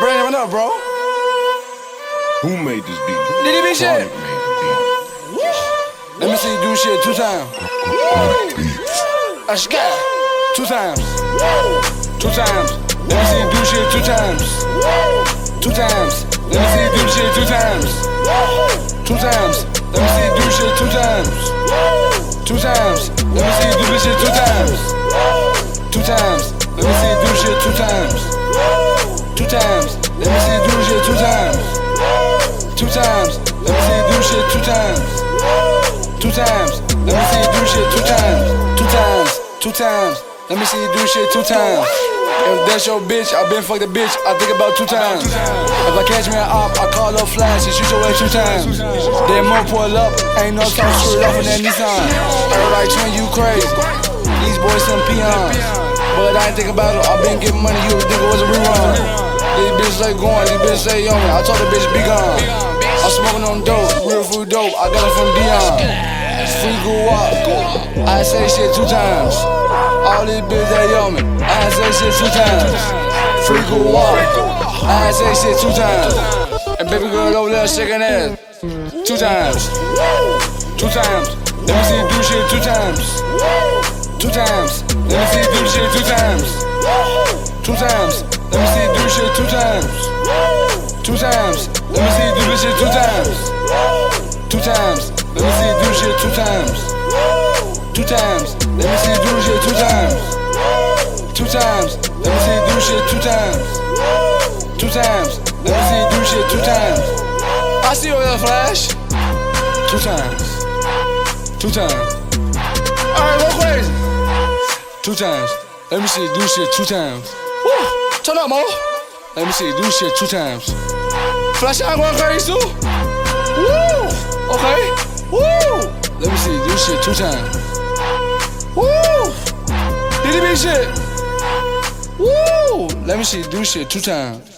Brandon, what up, bro? Who made this beat? Did he be shit? Chronic made the beat. Let me see you do shit 2 times. I got 2 times. 2 times. Let me see you do shit 2 times. 2 times. Let me see you do shit 2 times. 2 times. Let me see you do shit 2 times. 2 times. Let me see you do this shit 2 times. 2 times. Let me see you do shit 2 times. 2 times. Let me see you do shit 2 times. 2 times. Let me see you do shit 2 times. 2 times. Let me see you do shit 2 times. 2 times. 2 times. Let me see you do shit 2 times. If that's your bitch, I been fuck the bitch. I think about 2 times. If I catch me an op, I call up flash and shoot your ass 2 times. Then more pull up, ain't no talk screwed off in that Nissan. Everybody twin, you crazy. These boys some peons. But I ain't think about it. I been getting money, you would think it was a rerun. These bitches ain't going, these bitches say yo man. I told the bitch be gone. I'm smoking on dope, real food dope. I got it from Dion. Free go up. I say shit 2 times. All these bitches that yo me. I say shit 2 times. Free go up. I say shit 2 times. And baby girl over there shaking ass 2 times. 2 times. Let me see you do shit 2 times. 2 times. Let me see you do shit 2 times. 2 times. Let me see you do shit 2 times. 2 times. Let me see you do this shit 2 times. 2 times. Let me see you do shit 2 times. 2 times. Let me see you do shit 2 times. 2 times. Let me see you do shit 2 times. 2 times. Let me see you do shit 2 times. I see you over there, Flash. 2 times. 2 times. Alright, go crazy. 2 times. Let me see you do shit 2 times. Woo! Turn up, Mo. Let me see you do shit 2 times. Flash out going crazy too. Woo! Okay. Woo! Let me see you do shit 2 times. Woo! Did he be shit? Woo! Let me see you do shit 2 times.